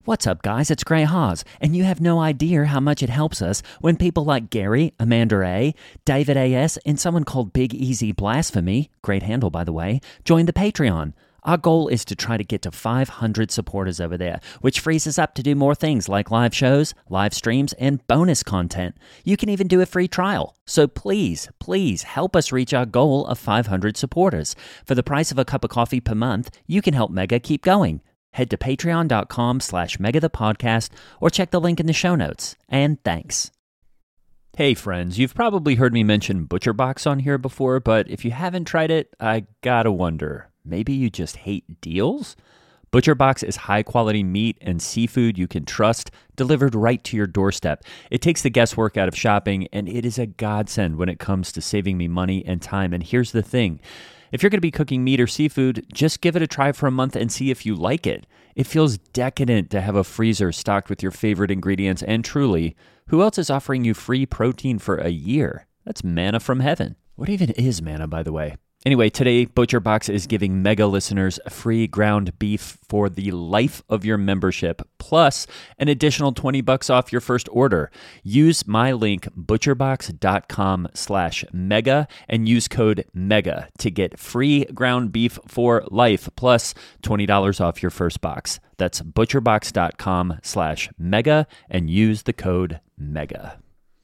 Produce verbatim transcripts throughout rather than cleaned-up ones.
What's up, guys? It's Gray Haas, and you have no idea how much it helps us when people like Gary, Amanda A., David A S., and someone called Big Easy Blasphemy, great handle by the way, join the Patreon. Our goal is to try to get to five hundred supporters over there, which frees us up to do more things like live shows, live streams, and bonus content. You can even do a free trial. So please, please help us reach our goal of five hundred supporters. For the price of a cup of coffee per month, you can help Mega keep going. Head to patreon.com slash mega the podcast or check the link in the show notes. And thanks. Hey friends, you've probably heard me mention ButcherBox on here before, but if you haven't tried it, I gotta wonder, maybe you just hate deals? ButcherBox is high-quality meat and seafood you can trust, delivered right to your doorstep. It takes the guesswork out of shopping, and it is a godsend when it comes to saving me money and time. And here's the thing. If you're going to be cooking meat or seafood, just give it a try for a month and see if you like it. It feels decadent to have a freezer stocked with your favorite ingredients, and truly, who else is offering you free protein for a year? That's manna from heaven. What even is manna, by the way? Anyway, today, ButcherBox is giving Mega listeners free ground beef for the life of your membership, plus an additional twenty bucks off your first order. Use my link, butcherbox.com slash mega, and use code MEGA to get free ground beef for life, plus twenty dollars off your first box. That's butcherbox.com slash mega, and use the code MEGA.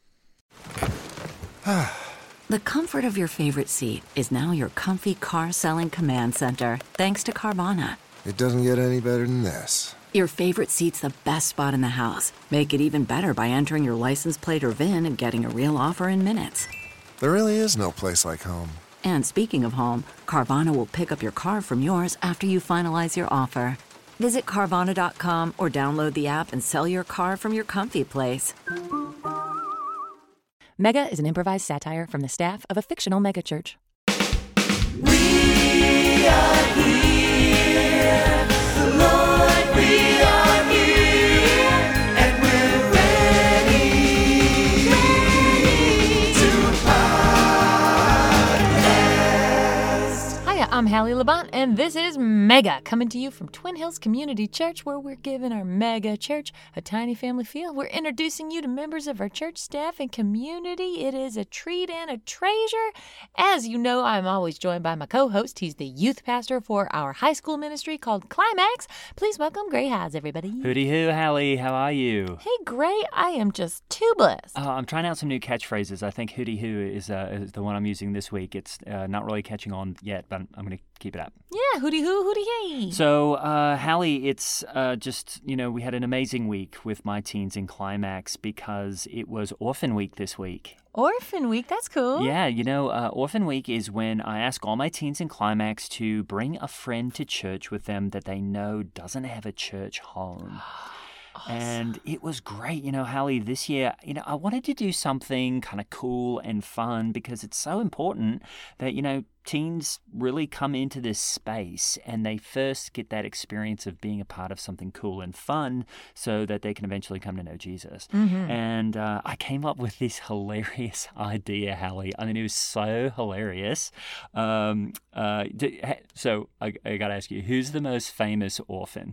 The comfort of your favorite seat is now your comfy car-selling command center, thanks to Carvana. It doesn't get any better than this. Your favorite seat's the best spot in the house. Make it even better by entering your license plate or V I N and getting a real offer in minutes. There really is no place like home. And speaking of home, Carvana will pick up your car from yours after you finalize your offer. Visit Carvana dot com or download the app and sell your car from your comfy place. Mega is an improvised satire from the staff of a fictional megachurch. We are here, the Lord, we are here, and we're ready, ready to podcast. Hiya, I'm Hallie Labont, and this is Mega, coming to you from Twin Hills Community Church, where we're giving our mega church a tiny family feel. We're introducing you to members of our church staff and community. It is a treat and a treasure. As you know, I'm always joined by my co-host. He's the youth pastor for our high school ministry called Climax. Please welcome Gray Haas, everybody. Hooty hoo, Hallie. How are you? Hey, Gray. I am just too blessed. Uh, I'm trying out some new catchphrases. I think hooty hoo is, uh, is the one I'm using this week. It's uh, not really catching on yet, but I'm going to keep it up. Yeah, hooty hoo, hooty hey. So, uh, Hallie, it's uh, just, you know, we had an amazing week with my teens in Climax because it was Orphan Week this week. Orphan Week, that's cool. Yeah, you know, uh, Orphan Week is when I ask all my teens in Climax to bring a friend to church with them that they know doesn't have a church home. Awesome. And it was great. You know, Hallie, this year, you know, I wanted to do something kind of cool and fun because it's so important that, you know, teens really come into this space and they first get that experience of being a part of something cool and fun so that they can eventually come to know Jesus. Mm-hmm. And uh, I came up with this hilarious idea, Hallie. I mean, it was so hilarious. Um, uh, so I, I got to ask you, who's the most famous orphan?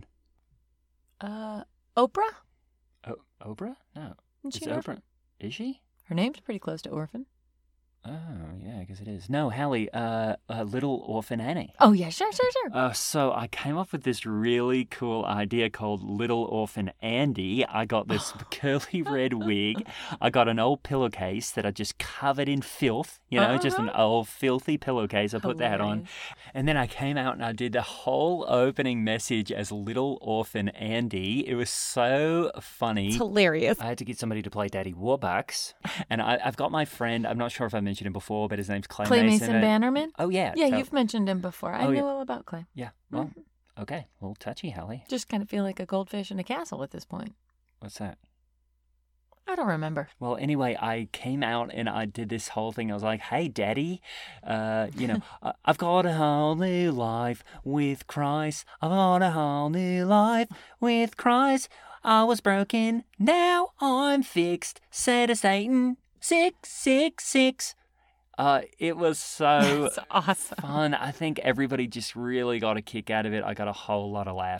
Uh... Oprah? Oh, Oprah? No. Isn't she Is an Oprah? orphan? Is she? Her name's pretty close to orphan. Oh, yeah, I guess it is. No, Hallie, uh, uh, Little Orphan Annie. Oh, yeah, sure, sure, sure. Uh, so I came up with this really cool idea called Little Orphan Andy. I got this curly red wig. I got an old pillowcase that I just covered in filth, you know, uh-huh. just an old filthy pillowcase. I put Hilarious. that on. And then I came out and I did the whole opening message as Little Orphan Andy. It was so funny. It's hilarious. I had to get somebody to play Daddy Warbucks. And I, I've got my friend, I'm not sure if I mentioned him before, but his name's Clay, Clay Mason. Mason Bannerman? Oh, yeah. Yeah, so, you've mentioned him before. I oh, know yeah. all about Clay. Yeah, well, mm-hmm. okay. Well, touchy, Hallie. Just kind of feel like a goldfish in a castle at this point. What's that? I don't remember. Well, anyway, I came out and I did this whole thing. I was like, hey, Daddy, uh, you know, I've got a whole new life with Christ. I've got a whole new life with Christ. I was broken, now I'm fixed. Said to Satan, six, six, six. Uh, it was so That's awesome. fun. I think everybody just really got a kick out of it. I got a whole lot of laughs.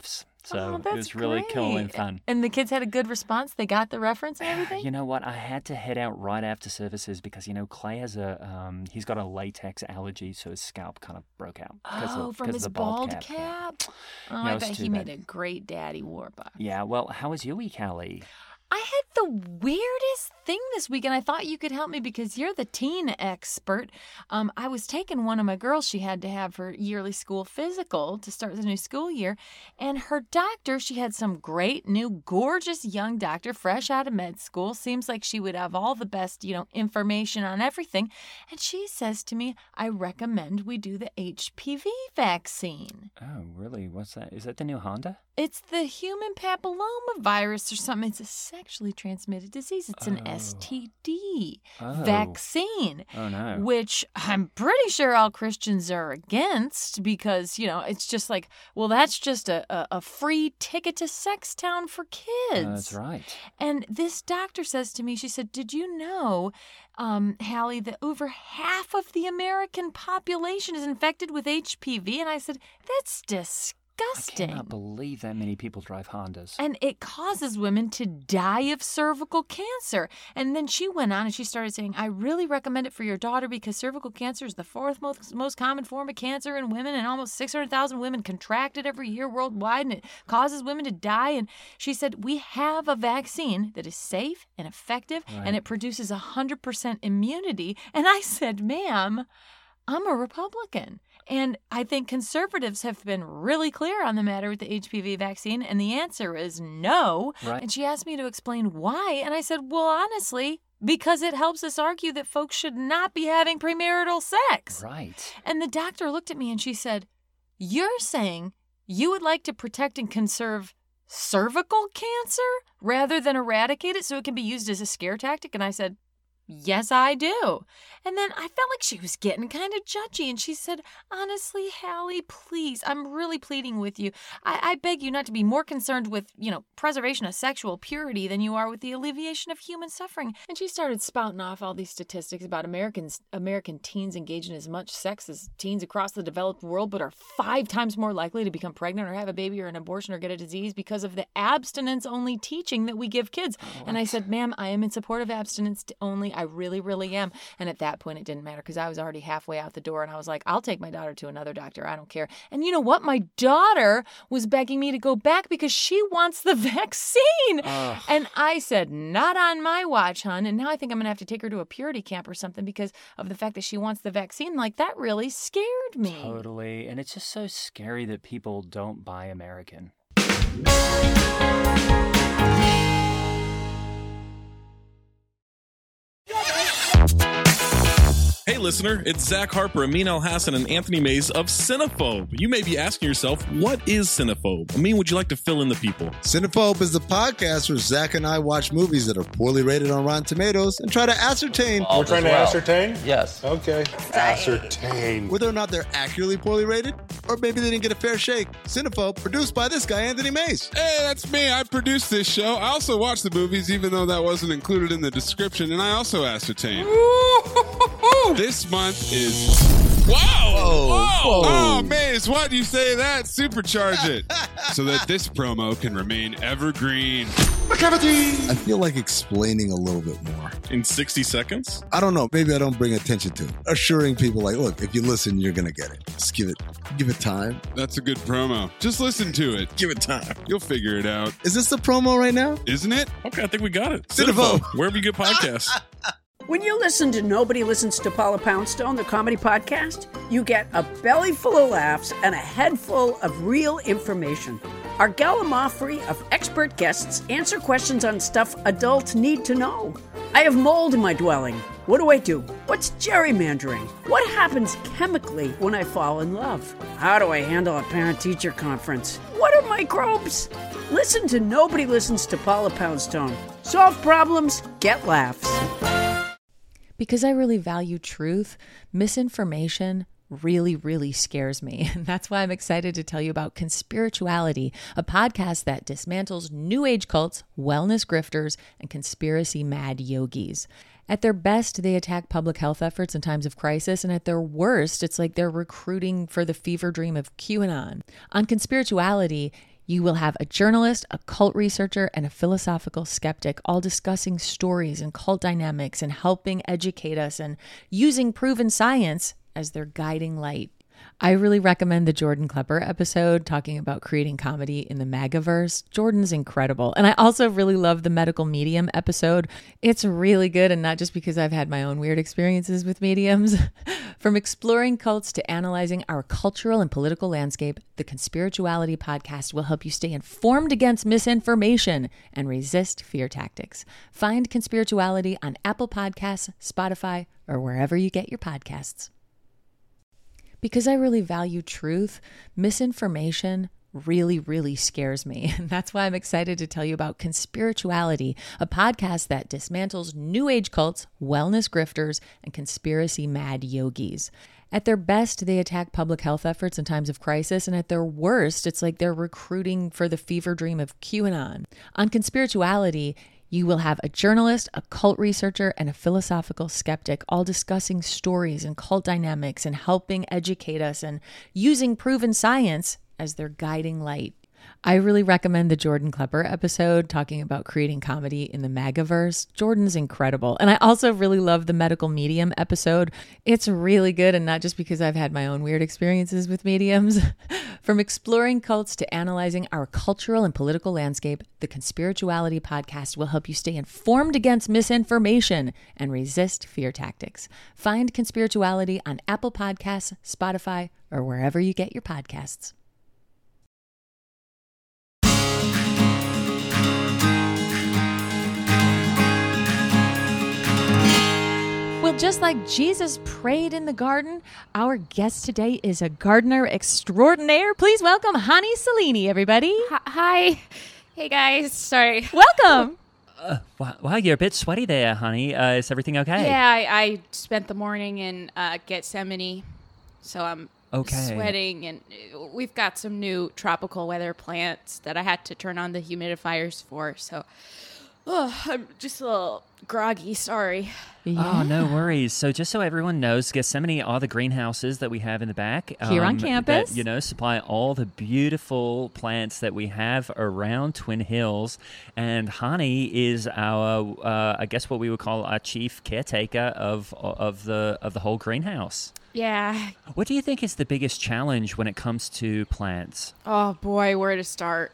So Oh, it that's was really cool and great. fun. And the kids had a good response? They got the reference and everything? You know what? I had to head out right after services because, you know, Clay has a, um, he's got a latex allergy, so his scalp kind of broke out. because Oh, of, from because his of the bald, bald cap. yeah. cap? Oh, Yeah, I it was bet too he made bad. a great daddy Warbuck. Yeah, well, how was your week, Hallie? I had the weirdest thing this week, and I thought you could help me because you're the teen expert. Um, I was taking one of my girls. She had to have her yearly school physical to start the new school year, and her doctor, she had some great new gorgeous young doctor fresh out of med school. Seems like she would have all the best, you know, information on everything. And she says to me, I recommend we do the H P V vaccine. Oh, really? What's that? Is that the new Honda? It's the human papilloma virus or something. It's a sexually transmitted disease. It's an Oh. S T D Oh. vaccine, Oh, no. which I'm pretty sure all Christians are against because, you know, it's just like, well, that's just a, a, a free ticket to sex town for kids. Uh, that's right. And this doctor says to me, she said, did you know, um, Hallie, that over half of the American population is infected with H P V? And I said, that's disgusting. I cannot believe that many people drive Hondas. And it causes women to die of cervical cancer. And then she went on and she started saying, I really recommend it for your daughter because cervical cancer is the fourth most, most common form of cancer in women, and almost six hundred thousand women contract it every year worldwide, and it causes women to die. And she said, we have a vaccine that is safe and effective, Right. and it produces one hundred percent immunity. And I said, ma'am, I'm a Republican. And I think conservatives have been really clear on the matter with the H P V vaccine, and the answer is no. Right. And she asked me to explain why, and I said, well, honestly, because it helps us argue that folks should not be having premarital sex. Right. And the doctor looked at me and she said, you're saying you would like to protect and conserve cervical cancer rather than eradicate it so it can be used as a scare tactic? And I said, yes, I do. And then I felt like she was getting kind of judgy. And she said, honestly, Hallie, please, I'm really pleading with you. I, I beg you not to be more concerned with, you know, preservation of sexual purity than you are with the alleviation of human suffering. And she started spouting off all these statistics about Americans, American teens engage in as much sex as teens across the developed world, but are five times more likely to become pregnant or have a baby or an abortion or get a disease because of the abstinence-only teaching that we give kids. And I said, ma'am, I am in support of abstinence only. I really, really am. And at that point, it didn't matter because I was already halfway out the door and I was like, I'll take my daughter to another doctor. I don't care. And you know what? My daughter was begging me to go back because she wants the vaccine. Ugh. And I said, not on my watch, hon. And now I think I'm going to have to take her to a purity camp or something because of the fact that she wants the vaccine. Like, that really scared me. Totally. And it's just so scary that people don't buy American. Hey listener, it's Zach Harper, Amin Al Hassan, and Anthony Mays of Cinephobe. You may be asking yourself, what is Cinephobe? Amin, would you like to fill in the people? Cinephobe is the podcast where Zach and I watch movies that are poorly rated on Rotten Tomatoes and try to ascertain We're trying to ascertain? Yes. Okay. Ascertain. whether or not they're accurately poorly rated, or maybe they didn't get a fair shake. Cinephobe, produced by this guy, Anthony Mays. Hey, that's me. I produced this show. I also watch the movies, even though that wasn't included in the description, and I also ascertain. This month is... Wow! Whoa. Whoa! Whoa. Oh, Maze, why do you say that? Supercharge it. So that this promo can remain evergreen. I feel like explaining a little bit more. In sixty seconds? I don't know. Maybe I don't bring attention to it. Assuring people like, look, if you listen, you're going to get it. Just give it, give it time. That's a good promo. Just listen to it. Give it time. You'll figure it out. Is this the promo right now? Isn't it? Okay, I think we got it. Cinephobe. Wherever you get podcasts. When you listen to Nobody Listens to Paula Poundstone, the comedy podcast, you get a belly full of laughs and a head full of real information. Our gallimaufry of expert guests answer questions on stuff adults need to know. I have mold in my dwelling. What do I do? What's gerrymandering? What happens chemically when I fall in love? How do I handle a parent-teacher conference? What are microbes? Listen to Nobody Listens to Paula Poundstone. Solve problems, get laughs. Because I really value truth, misinformation really, really scares me. And that's why I'm excited to tell you about Conspirituality, a podcast that dismantles new age cults, wellness grifters, and conspiracy mad yogis. At their best, they attack public health efforts in times of crisis, and at their worst, it's like they're recruiting for the fever dream of QAnon. On Conspirituality, You will have a journalist, a cult researcher, and a philosophical skeptic all discussing stories and cult dynamics and helping educate us and using proven science as their guiding light. I really recommend the Jordan Klepper episode talking about creating comedy in the MAGAverse. Jordan's incredible. And I also really love the medical medium episode. It's really good, and not just because I've had my own weird experiences with mediums. From exploring cults to analyzing our cultural and political landscape, the Conspirituality podcast will help you stay informed against misinformation and resist fear tactics. Find Conspirituality on Apple Podcasts, Spotify, or wherever you get your podcasts. Because I really value truth, misinformation really, really scares me. And that's why I'm excited to tell you about Conspirituality, a podcast that dismantles New Age cults, wellness grifters, and conspiracy-mad yogis. At their best, they attack public health efforts in times of crisis, and at their worst, it's like they're recruiting for the fever dream of QAnon. On Conspirituality, you will have a journalist, a cult researcher, and a philosophical skeptic all discussing stories and cult dynamics and helping educate us and using proven science as their guiding light. I really recommend the Jordan Klepper episode talking about creating comedy in the MAGAverse. Jordan's incredible. And I also really love the medical medium episode. It's really good, and not just because I've had my own weird experiences with mediums. From exploring cults to analyzing our cultural and political landscape, the Conspirituality podcast will help you stay informed against misinformation and resist fear tactics. Find Conspirituality on Apple Podcasts, Spotify, or wherever you get your podcasts. Well, just like Jesus prayed in the garden, our guest today is a gardener extraordinaire. Please welcome Hani Salini, everybody. Hi. Hey, guys. Sorry. Welcome. Uh, wow, wow, you're a bit sweaty there, honey. Uh, is everything okay? Yeah, I, I spent the morning in uh, Gethsemane, so I'm okay. sweating, and we've got some new tropical weather plants that I had to turn on the humidifiers for, so oh, I'm just a little groggy. Sorry. Yeah. Oh, no worries. So just so everyone knows, Gethsemane are the greenhouses that we have in the back. Here um, on campus. That, you know, supply all the beautiful plants that we have around Twin Hills. And Hani is our, uh, I guess what we would call our chief caretaker of of the of the whole greenhouse. Yeah. What do you think is the biggest challenge when it comes to plants? Oh, boy, where to start?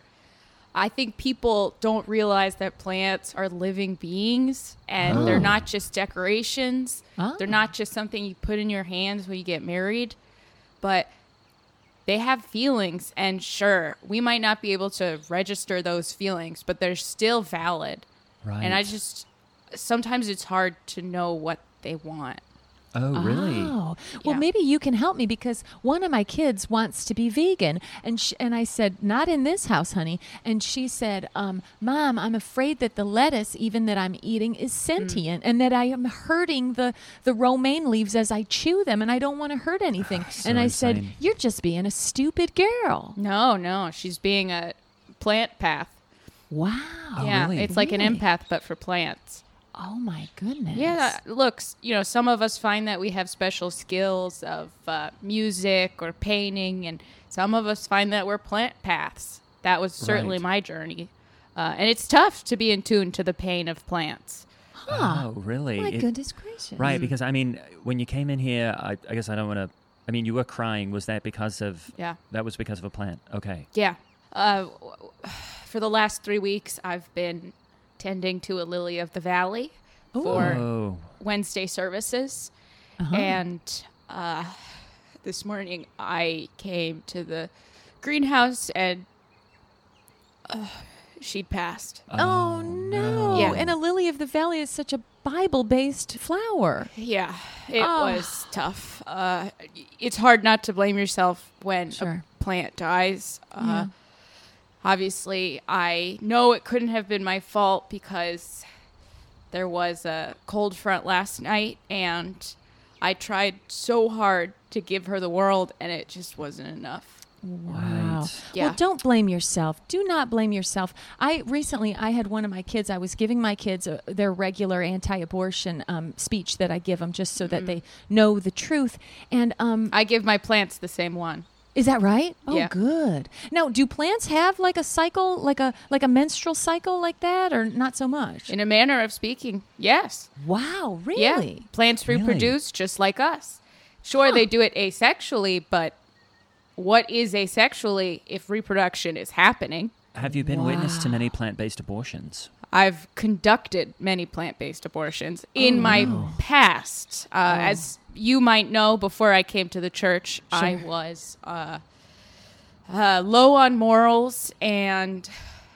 I think people don't realize that plants are living beings, and oh. they're not just decorations. Oh. They're not just something you put in your hands when you get married, but they have feelings. And sure, we might not be able to register those feelings, but they're still valid. Right. And I just, sometimes it's hard to know what they want. Oh, really? Oh, well, yeah. maybe you can help me, because one of my kids wants to be vegan. And sh- and I said, not in this house, honey. And she said, um, Mom, I'm afraid that the lettuce, even that I'm eating, is sentient mm. and that I am hurting the, the romaine leaves as I chew them, and I don't want to hurt anything. So and I insane. said, you're just being a stupid girl. No, no, she's being a plant path. Wow. Oh, yeah, really? it's like Really? an empath, but for plants. Oh, my goodness. Yeah, look, you know, some of us find that we have special skills of uh, music or painting, and some of us find that we're plant paths. That was certainly Right. my journey. Uh, and it's tough to be in tune to the pain of plants. Huh. Oh, really? My It- goodness gracious. Right, because, I mean, when you came in here, I, I guess I don't want to, I mean, you were crying. Was that because of, Yeah. that was because of a plant? Okay. Yeah. Uh, for the last three weeks, I've been tending to a lily of the valley for Oh. Wednesday services. Uh-huh. And uh, this morning I came to the greenhouse and uh, she'd passed. Oh, no. Yeah. And a lily of the valley is such a Bible-based flower. Yeah, it Oh. was tough. Uh, it's hard not to blame yourself when Sure. a plant dies. Uh, Yeah. Obviously, I know it couldn't have been my fault because there was a cold front last night, and I tried so hard to give her the world, and it just wasn't enough. Wow. Right. Yeah. Well, don't blame yourself. Do not blame yourself. I recently, I had one of my kids, I was giving my kids a, their regular anti-abortion um, speech that I give them just so that they know the truth. And um, I give my plants the same one. Is that right? Oh, Yeah. good. Now, do plants have like a cycle, like a like a menstrual cycle like that, or not so much? In a manner of speaking, yes. Wow, really? Yeah. Plants Really? reproduce just like us. Sure, they do it asexually, but what is asexually if reproduction is happening? Have you been witness to many plant-based abortions? I've conducted many plant-based abortions in my past. Uh, As you might know, before I came to the church, I was uh, uh, low on morals and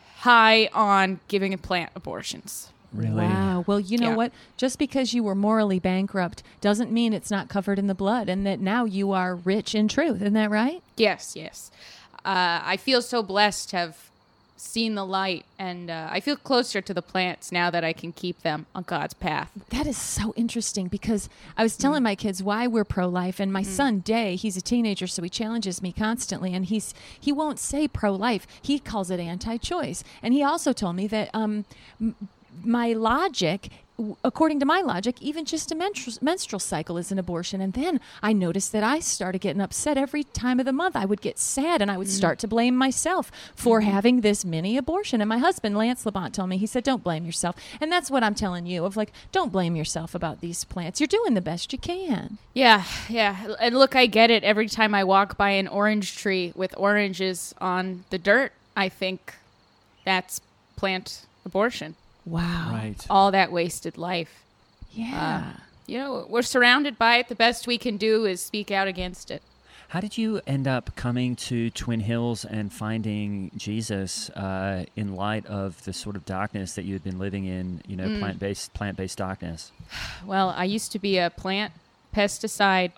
high on giving a plant abortions. Really? Wow. Well, you know Yeah. what? Just because you were morally bankrupt doesn't mean it's not covered in the blood, and that now you are rich in truth. Isn't that right? Yes, yes. Uh, I feel so blessed to have seen the light, and uh, I feel closer to the plants now that I can keep them on God's path. That is so interesting because I was telling my kids why we're pro-life, and my son Day, he's a teenager, so he challenges me constantly, and he's he won't say pro-life, he calls it anti-choice, and he also told me that um, m- my logic. According to my logic, even just a menstru- menstrual cycle is an abortion. And then I noticed that I started getting upset every time of the month. I would get sad and I would start to blame myself for having this mini abortion. And my husband, Lance Labont, told me, he said, don't blame yourself. And that's what I'm telling you of like, don't blame yourself about these plants. You're doing the best you can. Yeah, yeah. And look, I get it. Every time I walk by an orange tree with oranges on the dirt, I think that's plant abortion. Wow. Right. All that wasted life. Yeah. Uh, you know, we're surrounded by it. The best we can do is speak out against it. How did you end up coming to Twin Hills and finding Jesus uh, in light of the sort of darkness that you had been living in, you know, Mm. plant-based plant-based darkness? Well, I used to be a plant pesticide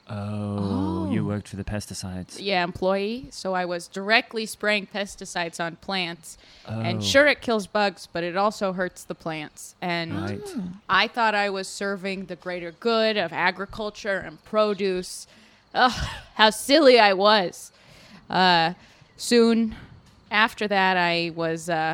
Oh, you worked for the pesticides. yeah, employee, so I was directly spraying pesticides on plants. Oh. And sure, it kills bugs, but it also hurts the plants. And Right. I thought I was serving the greater good of agriculture and produce. Ugh, how silly I was. Uh, soon after that, I was uh,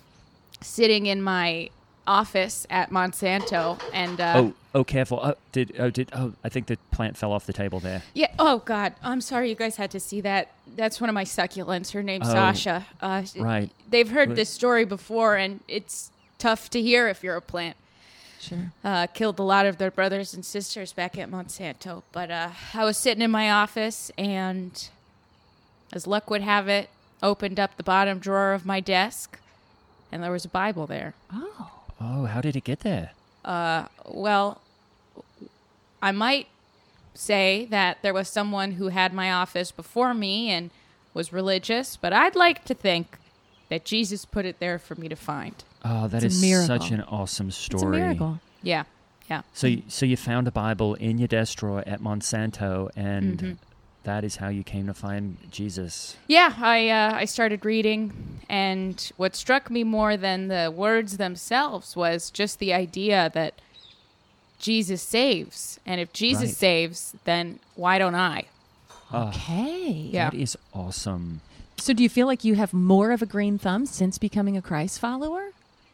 sitting in my office at Monsanto, and uh, oh, oh, careful! Oh, did oh did oh? I think the plant fell off the table there. yeah. Oh God, I'm sorry you guys had to see that. That's one of my succulents. Her name's Oh, Sasha. Uh, right. They've heard What- this story before, and it's tough to hear if you're a plant. Sure. Uh, killed a lot of their brothers and sisters back at Monsanto. But uh, I was sitting in my office, and as luck would have it, opened up the bottom drawer of my desk, and there was a Bible there. Oh. Oh, how did it get there? Uh, well, I might say that there was someone who had my office before me and was religious, but I'd like to think that Jesus put it there for me to find. Oh, that It's a is miracle. such an awesome story. It's a miracle. Yeah, yeah. So, you, so you found a Bible in your desk drawer at Monsanto, and Mhm. that is how you came to find Jesus. Yeah, I uh, I started reading, and what struck me more than the words themselves was just the idea that Jesus saves, and if Jesus Right. saves, then why don't I? Oh, Okay. Yeah. that is awesome. So do you feel like you have more of a green thumb since becoming a Christ follower?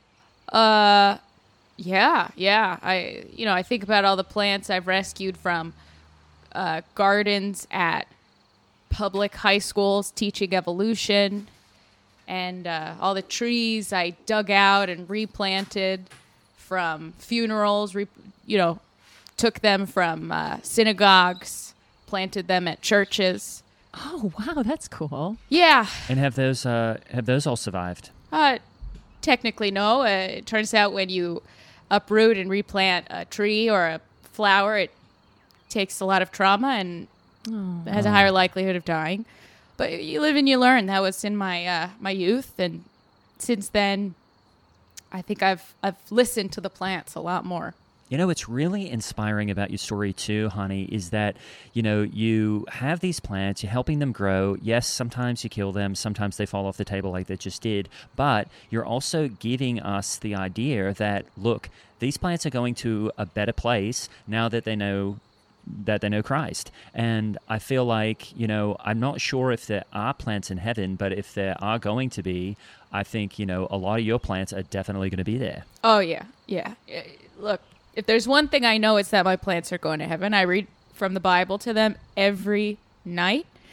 Uh, yeah, yeah. I you know I think about all the plants I've rescued from uh, gardens at public high schools teaching evolution, and uh, all the trees I dug out and replanted from funerals. Re- you know, took them from uh, synagogues, planted them at churches. Oh, wow, that's cool. Yeah. And have those uh, have those all survived? Uh, technically, no. Uh, it turns out when you uproot and replant a tree or a flower, it takes a lot of trauma and has a higher likelihood of dying. But you live and you learn. That was in my uh, my youth, and since then, I think I've I've listened to the plants a lot more. You know, what's really inspiring about your story too, honey, is that, you know, you have these plants, you're helping them grow. Yes, sometimes you kill them, sometimes they fall off the table like they just did, but you're also giving us the idea that, look, these plants are going to a better place now that they know that they know Christ. And I feel like, you know, I'm not sure if there are plants in heaven, but if there are going to be, I think, you know, a lot of your plants are definitely going to be there. Oh yeah, yeah. Uh, Look, if there's one thing I know, it's that my plants are going to heaven. I read from the Bible to them every night.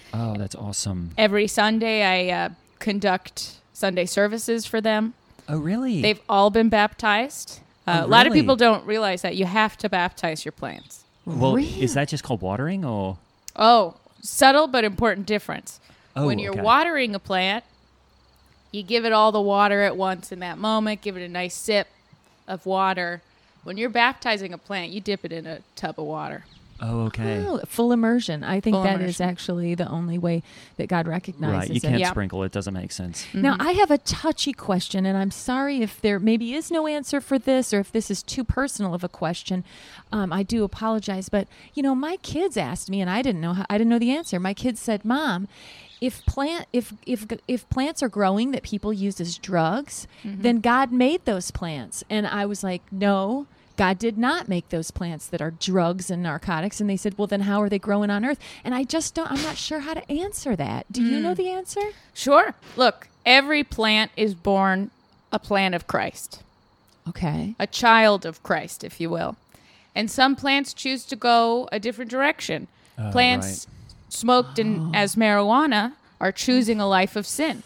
Oh, that's awesome. Every Sunday, I uh, conduct Sunday services for them. Oh, really? They've all been baptized. Uh, Oh, A lot of really? people don't realize that you have to baptize your plants. Well, is that just called watering or? Oh, subtle but important difference. Oh, when you're okay. watering a plant, you give it all the water at once in that moment, give it a nice sip of water. When you're baptizing a plant, you dip it in a tub of water. Oh, okay. Oh, full immersion. I think Full that is immersion. actually the only way that God recognizes Right, you it. can't Yeah. sprinkle. It doesn't make sense. Now, I have a touchy question, and I'm sorry if there maybe is no answer for this or if this is too personal of a question. Um, I do apologize. But, you know, my kids asked me, and I didn't know how, I didn't know the answer. My kids said, Mom, if plant if if if plants are growing that people use as drugs, Mhm. then God made those plants. And I was like, no, God did not make those plants that are drugs and narcotics. And they said, well, then how are they growing on earth? And I just don't, I'm not sure how to answer that. Do you know the answer? Sure. Look, every plant is born a plant of Christ. Okay. A child of Christ, if you will. And some plants choose to go a different direction. Oh, plants smoked in, as marijuana are choosing a life of sin.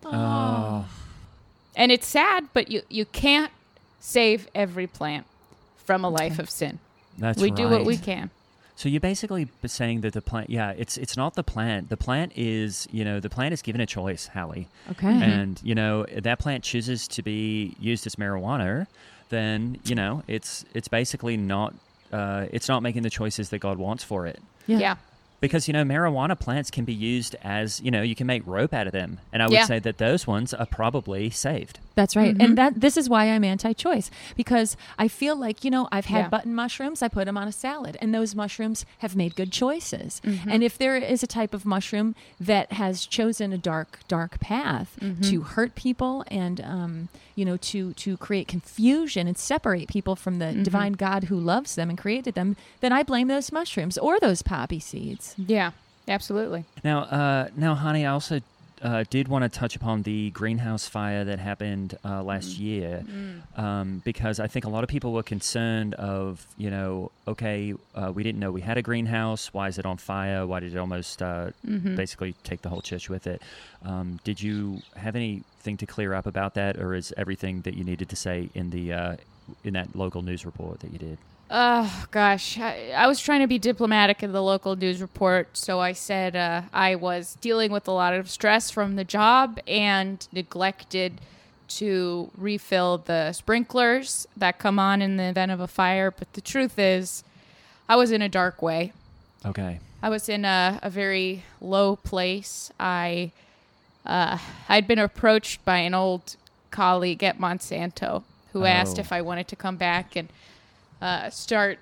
Oh. And it's sad, but you, you can't save every plant from a life of sin. That's we do what right. we can. So you're basically b- saying that the plant, yeah, it's it's not the plant. The plant is, you know, the plant is given a choice, Hallie. Okay. Mm-hmm. And, you know, that plant chooses to be used as marijuana, then, you know, it's it's basically not, uh, it's not making the choices that God wants for it. Yeah. Yeah. Because, you know, marijuana plants can be used as, you know, you can make rope out of them. And I would Yeah. say that those ones are probably saved. That's right. Mm-hmm. And that this is why I'm anti-choice, because I feel like, you know, I've had Yeah. button mushrooms, I put them on a salad, and those mushrooms have made good choices. Mm-hmm. And if there is a type of mushroom that has chosen a dark, dark path Mm-hmm. to hurt people and, um, you know, to, to create confusion and separate people from the Mm-hmm. divine God who loves them and created them, then I blame those mushrooms or those poppy seeds. Yeah, absolutely. Now, uh, now, honey, I also uh, did want to touch upon the greenhouse fire that happened uh, last year, um, because I think a lot of people were concerned of, you know, okay, uh, we didn't know we had a greenhouse. Why is it on fire? Why did it almost uh, basically take the whole church with it? Um, did you have anything to clear up about that, or is everything that you needed to say in the uh, in that local news report that you did? Oh, gosh. I, I was trying to be diplomatic in the local news report, so I said uh, I was dealing with a lot of stress from the job and neglected to refill the sprinklers that come on in the event of a fire. But the truth is, I was in a dark way. Okay. I was in a, a very low place. I, uh, I'd been approached by an old colleague at Monsanto who asked Oh. if I wanted to come back and uh, start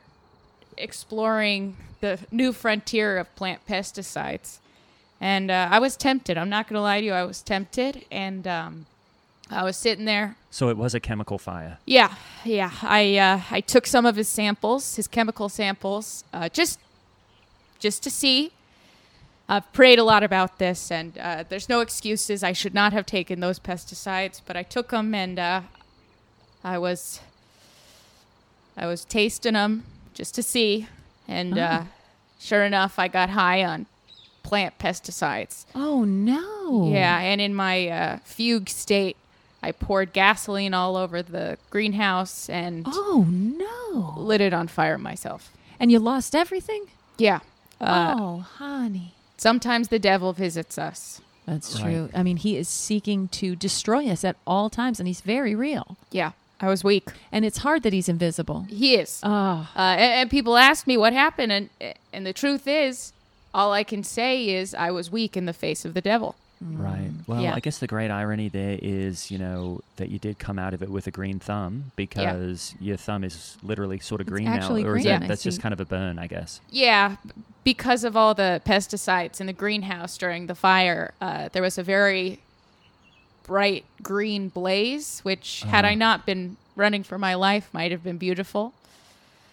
exploring the new frontier of plant pesticides. And uh, I was tempted. I'm not going to lie to you. I was tempted. And um, I was sitting there. So it was a chemical fire. Yeah, yeah. I uh, I took some of his samples, his chemical samples, uh, just just to see. I've prayed a lot about this, and uh, there's no excuses. I should not have taken those pesticides, but I took them, and uh, I was I was tasting them just to see, and uh, sure enough, I got high on plant pesticides. Oh, no. Yeah, and in my uh, fugue state, I poured gasoline all over the greenhouse and Oh, no. lit it on fire myself. And you lost everything? Yeah. Uh, oh, honey. Sometimes the devil visits us. That's Right. true. I mean, he is seeking to destroy us at all times, and he's very real. Yeah, I was weak. And it's hard that he's invisible. He is. Oh, Uh, and, and people ask me what happened, and and the truth is, all I can say is I was weak in the face of the devil. Right. Well, Yeah. I guess the great irony there is, you know, that you did come out of it with a green thumb because your thumb is literally sort of It's green now. actually Or is green, that, I that's just see. kind of a burn, I guess. Yeah, b- because of all the pesticides in the greenhouse during the fire, uh, there was a very bright green blaze, which, had I not been running for my life, might have been beautiful.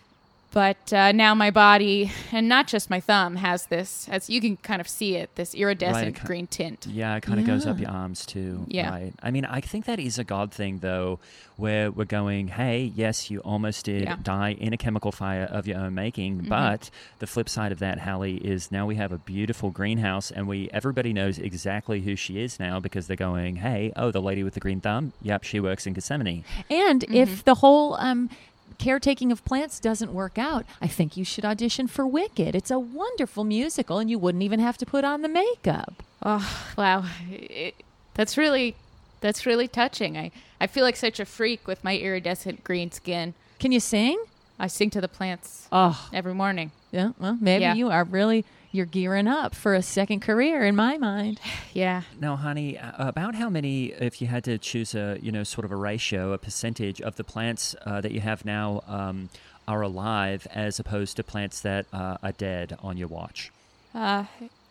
But uh, now my body, and not just my thumb, has this, as you can kind of see it, this iridescent Right, it green tint. Yeah, it kind of goes up your arms too. Yeah. Right. I mean, I think that is a God thing, though, where we're going, hey, yes, you almost did Yeah. die in a chemical fire of your own making, Mhm. but the flip side of that, Hallie, is now we have a beautiful greenhouse, and we everybody knows exactly who she is now because they're going, hey, oh, the lady with the green thumb? Yep, she works in Gethsemane. And if the whole um, caretaking of plants doesn't work out, I think you should audition for Wicked. It's a wonderful musical, and you wouldn't even have to put on the makeup. Oh, wow. It, that's really, that's really touching. I, I feel like such a freak with my iridescent green skin. Can you sing? I sing to the plants Oh. every morning. Yeah, well, maybe Yeah. you are really, you're gearing up for a second career in my mind. Yeah. Now, honey, uh, about how many, if you had to choose a, you know, sort of a ratio, a percentage of the plants uh, that you have now um, are alive as opposed to plants that uh, are dead on your watch? Uh,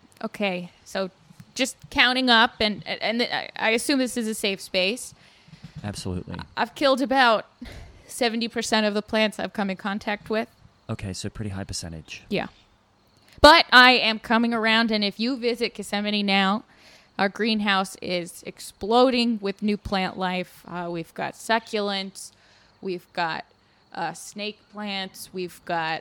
okay. So just counting up, and, and I- I assume this is a safe space. Absolutely. I've killed about seventy percent of the plants I've come in contact with. Okay, so pretty high percentage. Yeah. But I am coming around, and if you visit Gethsemane now, our greenhouse is exploding with new plant life. Uh, we've got succulents, we've got uh, snake plants, we've got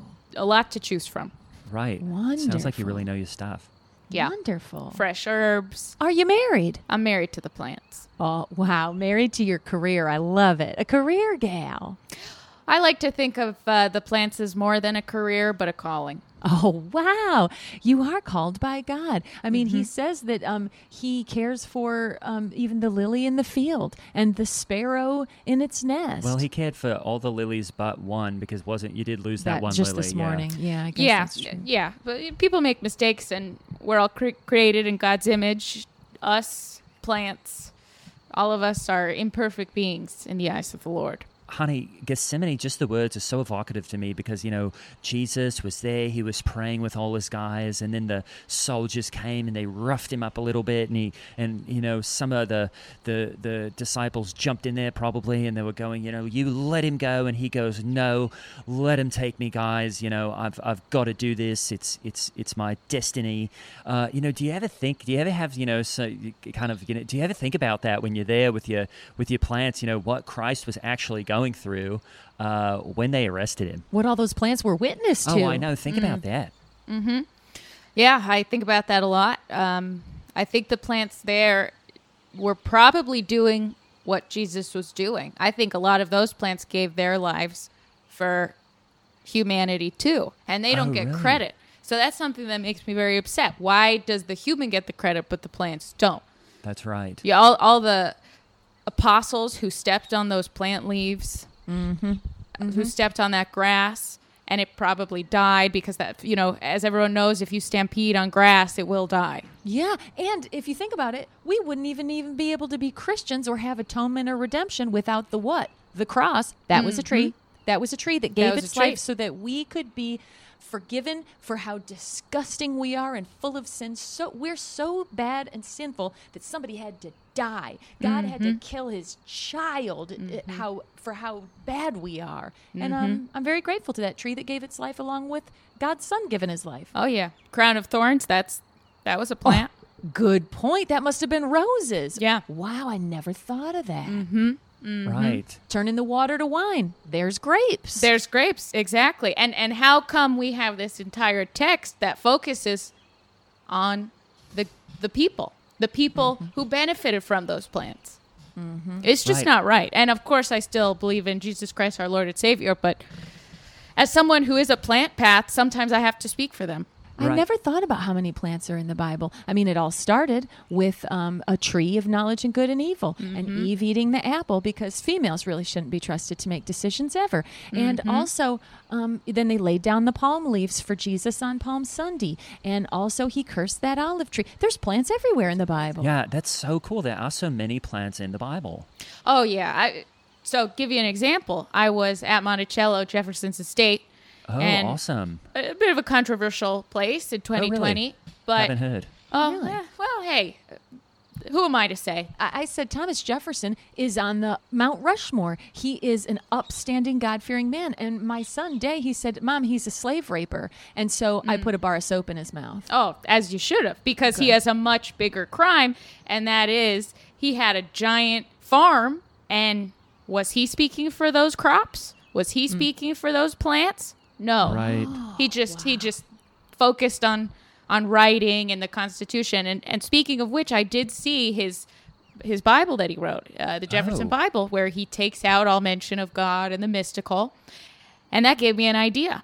a lot to choose from. Right. Sounds like you Wonderful. really know your stuff. Yeah. Wonderful. Fresh herbs. Are you married? I'm married to the plants. Oh, wow. Married to your career. I love it. A career gal. I like to think of uh, the plants as more than a career, but a calling. Oh, wow. You are called by God. I mean, he Mhm. says that um, he cares for um, even the lily in the field and the sparrow in its nest. Well, he cared for all the lilies but one because wasn't you did lose that, That one just lily. this yeah. morning. Yeah, I guess Yeah, that's true. yeah. But people make mistakes, and we're all cre- created in God's image. Us, plants, all of us are imperfect beings in the eyes of the Lord. Honey, Gethsemane, just the words are so evocative to me because, you know, Jesus was there, he was praying with all his guys, and then the soldiers came and they roughed him up a little bit, and he, and, you know, some of the, the, the disciples jumped in there probably, and they were going, you know, you let him go, and he goes, no, let him take me, guys, you know, I've, I've got to do this, it's, it's, it's my destiny. Uh, you know, do you ever think, do you ever have, you know, so you kind of, you know, do you ever think about that when you're there with your, with your plants, you know, what Christ was actually going going through uh, when they arrested him? What all those plants were witness to. Oh, I know. Think about that. Mm-hmm. Yeah, I think about that a lot. Um, I think the plants there were probably doing what Jesus was doing. I think a lot of those plants gave their lives for humanity too, and they don't Oh, get really? credit. So that's something that makes me very upset. Why does the human get the credit but the plants don't? That's right. Yeah, all, all the apostles who stepped on those plant leaves, Mm-hmm. who stepped on that grass, and it probably died because that, you know, as everyone knows, if you stampede on grass, it will die. Yeah, and if you think about it, we wouldn't even even be able to be Christians or have atonement or redemption without the what? The cross. That was a tree. That was a tree that gave was its a tree. life so that we could be forgiven for how disgusting we are and full of sin. So we're so bad and sinful that somebody had to die. God had to Mhm. kill his child. uh, How for how bad we are, and Mhm. um, I'm very grateful to that tree that gave its life along with God's Son giving his life. Oh yeah, crown of thorns. That's that was a plant. Good point. That must have been roses. Yeah. Wow, I never thought of that. Mm-hmm. Right. Turning the water to wine. There's grapes. There's grapes, exactly. And and how come we have this entire text that focuses on the the people, the people who benefited from those plants? It's just Right. not right. And of course, I still believe in Jesus Christ, our Lord and Savior. But as someone who is a plant path, sometimes I have to speak for them. I Right. never thought about how many plants are in the Bible. I mean, it all started with um, a tree of knowledge and good and evil, and Eve eating the apple because females really shouldn't be trusted to make decisions ever. And also, um, then they laid down the palm leaves for Jesus on Palm Sunday, and also he cursed that olive tree. There's plants everywhere in the Bible. Yeah, that's so cool. There are so many plants in the Bible. Oh yeah. I, so give you an example. I was at Monticello, Jefferson's estate. Oh, And awesome. A bit of a controversial place in twenty twenty, but Haven't heard. oh, eh, well, hey, who am I to say? I, I said Thomas Jefferson is on the Mount Rushmore. He is an upstanding, God-fearing man. And my son, Day, he said, Mom, he's a slave raper. And so I put a bar of soap in his mouth. Oh, as you should have, because he has a much bigger crime, and that is he had a giant farm. And was he speaking for those crops? Was he speaking for those plants? No. Right. He just he just focused on on writing and the Constitution. And and speaking of which, I did see his his Bible that he wrote, uh, the Jefferson Oh. Bible, where he takes out all mention of God and the mystical, and that gave me an idea.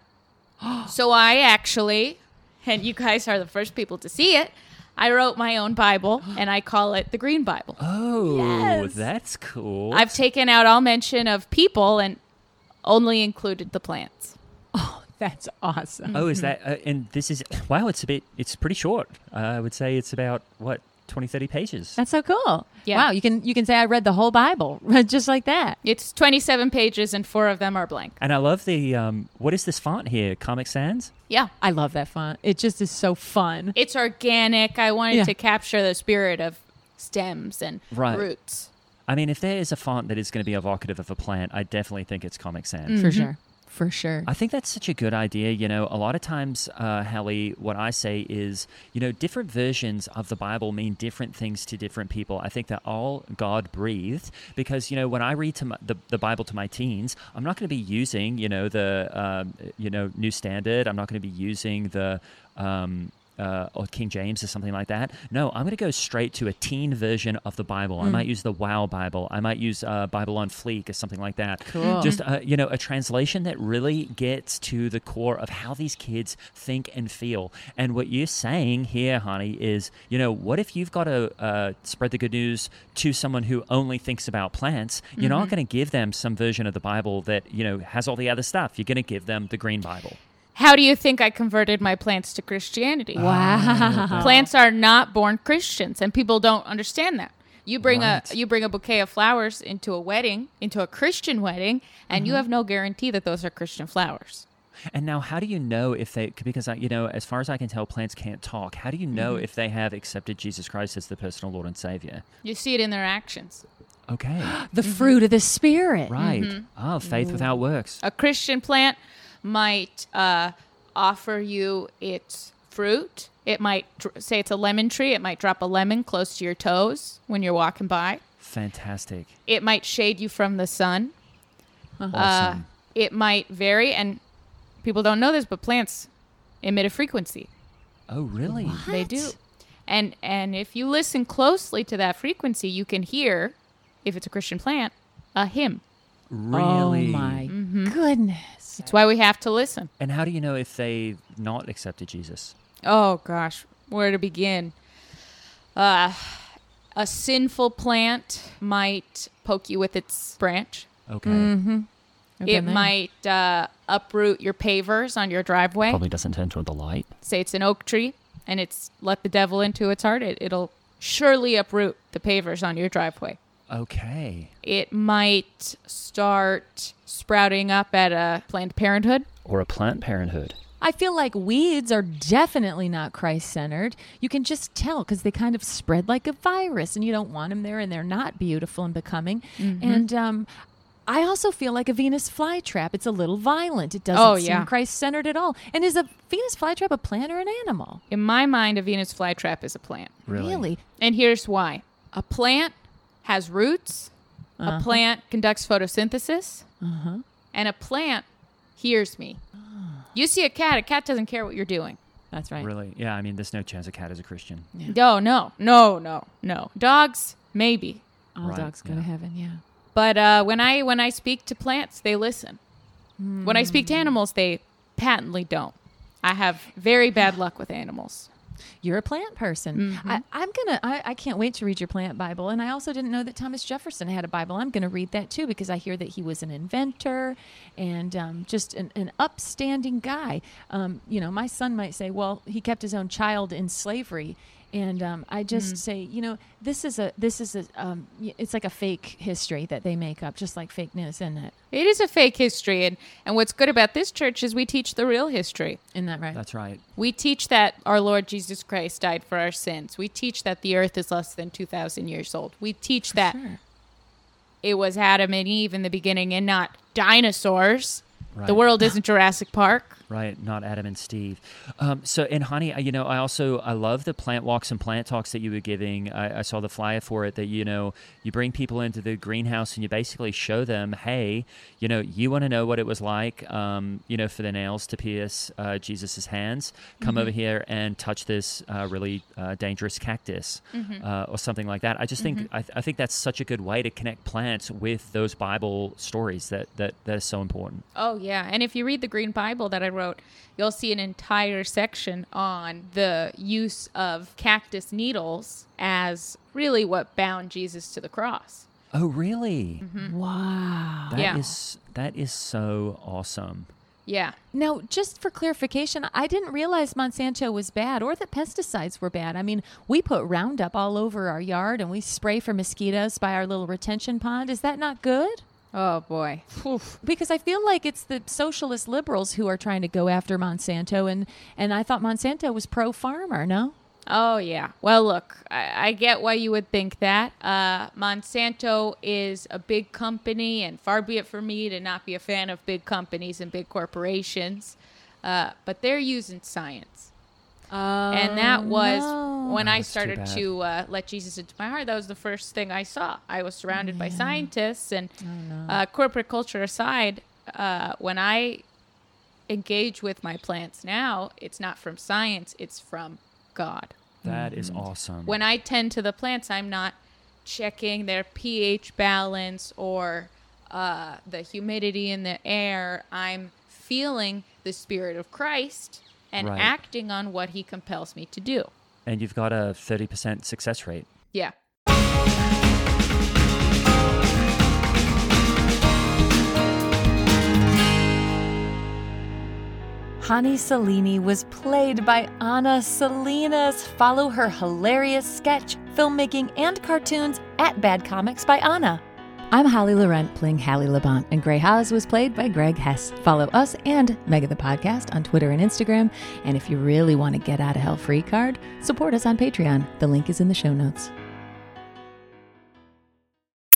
So I actually, and you guys are the first people to see it, I wrote my own Bible, and I call it the Green Bible. Oh, Yes. that's cool. I've taken out all mention of people and only included the plants. That's awesome. Oh, is that? Uh, and this is wow. It's a bit. It's pretty short. Uh, I would say it's about what twenty, thirty pages. That's so cool. Yeah. Wow, you can you can say I read the whole Bible just like that. It's twenty-seven pages, and four of them are blank. And I love the. Um, what is this font here? Comic Sans. Yeah. I love that font. It just is so fun. It's organic. I wanted Yeah. to capture the spirit of stems and Right. roots. I mean, if there is a font that is going to be evocative of a plant, I definitely think it's Comic Sans. For sure. For sure. I think that's such a good idea. You know, a lot of times, uh, Hallie, what I say is, you know, different versions of the Bible mean different things to different people. I think they're all God breathed because, you know, when I read to my, the, the Bible to my teens, I'm not going to be using, you know, the, um, you know, New Standard. I'm not going to be using the, um, uh, or King James or something like that. No, I'm going to go straight to a teen version of the Bible. I might use the Wow Bible. I might use uh, Bible on Fleek or something like that. Cool. Just, uh, you know, a translation that really gets to the core of how these kids think and feel. And what you're saying here, honey, is, you know, what if you've got to uh, spread the good news to someone who only thinks about plants? You're not going to give them some version of the Bible that, you know, has all the other stuff. You're going to give them the Green Bible. How do you think I converted my plants to Christianity? Wow. Plants are not born Christians, and people don't understand that. You bring Right. a you bring a bouquet of flowers into a wedding, into a Christian wedding, and you have no guarantee that those are Christian flowers. And now, how do you know if they, because, I, you know, as far as I can tell, plants can't talk. How do you know if they have accepted Jesus Christ as the personal Lord and Savior? You see it in their actions. Okay. The fruit of the Spirit. Right. Oh, faith without works. A Christian plant might uh, offer you its fruit. It might dr- say it's a lemon tree. It might drop a lemon close to your toes when you're walking by. Fantastic. It might shade you from the sun. Awesome. Uh, it might vary, and people don't know this, but plants emit a frequency. oh, really? They do. And and if you listen closely to that frequency, you can hear, if it's a Christian plant, a hymn. Really? Oh my goodness. That's why we have to listen. And how do you know if they've not accepted Jesus? Oh, gosh. Where to begin? Uh, a sinful plant might poke you with its branch. Okay. I've It been there. might uh, uproot your pavers on your driveway. Probably doesn't turn to the light. Say it's an oak tree, and it's let the devil into its heart. It, it'll surely uproot the pavers on your driveway. Okay. It might start sprouting up at a Planned Parenthood. Or a Planned Parenthood. I feel like weeds are definitely not Christ-centered. You can just tell because they kind of spread like a virus, and you don't want them there, and they're not beautiful and becoming. And um, I also feel like a Venus flytrap. It's a little violent. It doesn't Oh, seem yeah. Christ-centered at all. And is a Venus flytrap a plant or an animal? In my mind, a Venus flytrap is a plant. Really? And here's why. A plant has roots. A plant conducts photosynthesis. And a plant hears me. You see a cat, a cat doesn't care what you're doing. That's right. Really? Yeah, I mean, there's no chance a cat is a Christian. No, no, no, no, no. Dogs, maybe. All Right, dogs go yeah. to heaven, yeah. But uh, when I when I speak to plants, they listen. When I speak to animals, they patently don't. I have very bad luck with animals. You're a plant person. I, I'm gonna. I, I can't wait to read your plant Bible. And I also didn't know that Thomas Jefferson had a Bible. I'm gonna read that too because I hear that he was an inventor and um, just an, an upstanding guy. Um, you know, my son might say, "Well, he kept his own child in slavery." And um, I just Mm. say, you know, this is a this is a um, y- it's like a fake history that they make up, just like fake news, isn't it? It is a fake history, and, and what's good about this church is we teach the real history. Isn't that right? That's right. We teach that our Lord Jesus Christ died for our sins. We teach that the earth is less than two thousand years old. We teach For that sure. it was Adam and Eve in the beginning and not dinosaurs. Right. The world isn't Jurassic Park. Right, not Adam and Steve. Um, so, and honey, I- you know, I also I love the plant walks and plant talks that you were giving. I, I saw the flyer for it. That you know, you bring people into the greenhouse and you basically show them, hey, you know, you want to know what it was like, um, you know, for the nails to pierce uh, Jesus's hands. Come Mhm. over here and touch this uh, really uh, dangerous cactus Mhm. uh, or something like that. I just think Mhm. I, th- I think that's such a good way to connect plants with those Bible stories that that that is so important. Oh, yeah. And if you read the Green Bible that I wrote, you'll see an entire section on the use of cactus needles as really what bound Jesus to the cross. Oh, really? Wow. That is Yeah. that is so awesome. Yeah. Now, just for clarification, I didn't realize Monsanto was bad or that pesticides were bad. I mean, we put Roundup all over our yard and we spray for mosquitoes by our little retention pond. Is that not good? Oh, boy. Because I feel like it's the socialist liberals who are trying to go after Monsanto, and, and I thought Monsanto was pro-farmer, no? Oh, yeah. Well, look, I, I get why you would think that. Uh, Monsanto is a big company, and far be it for me to not be a fan of big companies and big corporations, uh, but they're using science. and that was no. when Oh, I that's too started bad. to uh, let Jesus into my heart. That was the first thing I saw. I was surrounded by scientists, and uh, corporate culture aside, uh, when I engage with my plants now, it's not from science, it's from God. That is awesome. When I tend to the plants, I'm not checking their pH balance or uh, the humidity in the air. I'm feeling the Spirit of Christ and Right. acting on what he compels me to do. And you've got a thirty percent success rate. Yeah. Hani Salini was played by Anna Salinas. Follow her hilarious sketch, filmmaking, and cartoons at Bad Comics by Anna. I'm Holly Laurent playing Hallie Labont, and Grey Haas was played by Greg Hess. Follow us and Mega the Podcast on Twitter and Instagram. And if you really want to get out of hell free card, support us on Patreon. The link is in the show notes.